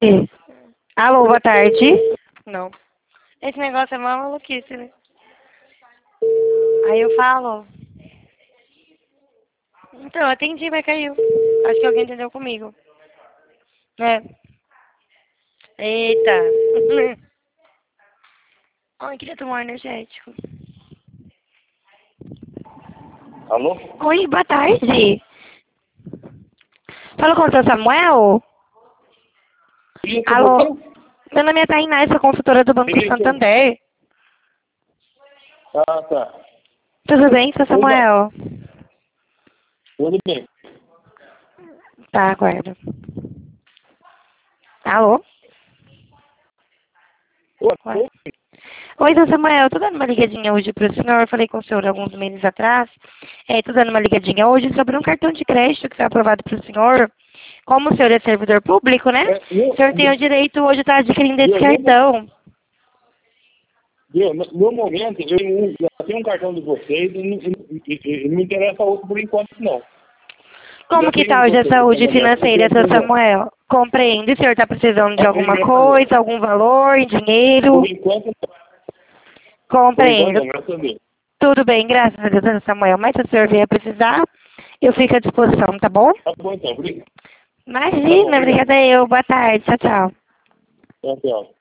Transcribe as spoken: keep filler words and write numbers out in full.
Alô, boa tarde. Não. Esse negócio é uma maluquice, né? Aí eu falo. Então, eu atendi, mas caiu. Acho que alguém entendeu comigo. É. Eita. Ai, queria tomar um energético. Alô? Oi, boa tarde. Fala com o seu Samuel? Isso, Alô? você? Meu nome é Tainá, sou consultora do Banco Isso. Santander. Ah, tá. Tudo bem, seu Opa, Samuel? tudo bem. Tá, aguardo. Alô? Ué. Oi, Oi, seu Samuel, tô dando uma ligadinha hoje pro senhor. Eu falei com o senhor alguns meses atrás. É, tô dando uma ligadinha hoje sobre um cartão de crédito que foi aprovado pro senhor. Como o senhor é servidor público, né? É, O senhor tem o direito hoje de estar adquirindo esse Viu, no, cartão. viu, no, no momento, eu, não- eu tenho um cartão de vocês e não, e- e- e não me interessa outro por enquanto, não. Como Já que tenho tá um de hoje a vocês, saúde então já financeira, seu entendeu? Samuel? Compreende, o senhor está precisando de Tá bem, alguma graças a Deus. coisa, algum valor, em Por dinheiro? enquanto, não. Por enquanto, Compreendo. não, graças a Deus. Tudo bem, graças a Deus, seu Samuel. Mas se o senhor vier precisar, eu fico à disposição, tá bom? Tá bom, então. Obrigado. Tá bom, Imagina, obrigado. obrigada eu. Boa tarde, tchau, tchau. Tchau, tchau.